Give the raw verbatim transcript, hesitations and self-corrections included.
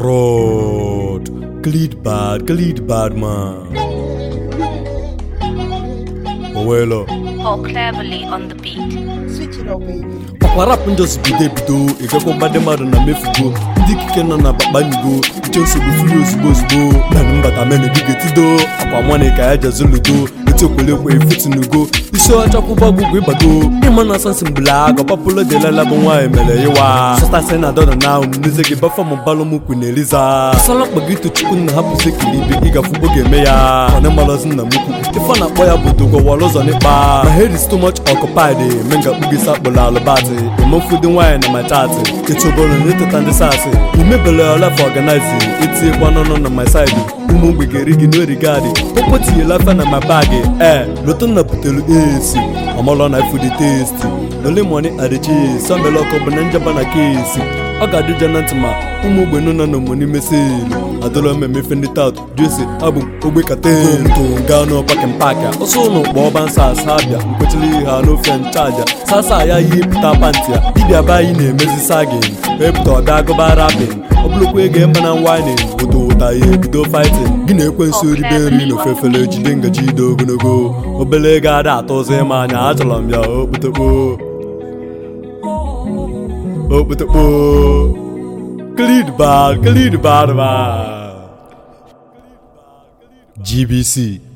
Rod, Khalid bad, Khalid bad man. Well, or cleverly on the beat. Switch it up, baby. Papa rap just be there, bido. If you go bad, mad na mefugo. Ndi kike na na baba nigo. Ichonso be free osbo osbo. Na mbata mene bige tido. Papa mwane kaya jazulugo. Eti okole kwe fit nugo. Iso acha kuba gugwe bago. Ima na sansi mblago. Papulo de lala bonwa emele yewa. Sota sena dona na umunize ge bafa mbalo muku neliza. Sala bagito chukun na hapu sekilibi. Iga fubo game ya. Wane malazin na muku. Ifa na boya budugo walozo nipa. My head is too much occupied. Menga ugi sabola alobati. Emo food wine na my chat. It's obolo nito tandi sasi. Umebele your life organizing. It's a one on on my side. Umu bigeri no regard. Popoti your life na my bag. Eh, loton na putelu esi. Amolo na food tasty. Only money at the cheese. Some local bananja bana case. Aga do janatma. Umu beno na no money mesel. Adolo me me find it out. Juicy abu ogbe kate. To gano pack and pack. Also no boban sas habia. Mkwetili ha no friend charger. Sasa ya yi pita pantia. Dibia bayi ne mezi sagin. Epto dago ba rapping. Obloku ege mbana whining. Oto ota ye bido fighting. Gine kwensu riberi no fefele jidenga jido gonogo. Obele gada atoze manya achalam ya oputopo. Oputopo. Khalid bad, Khalid bad man. G B C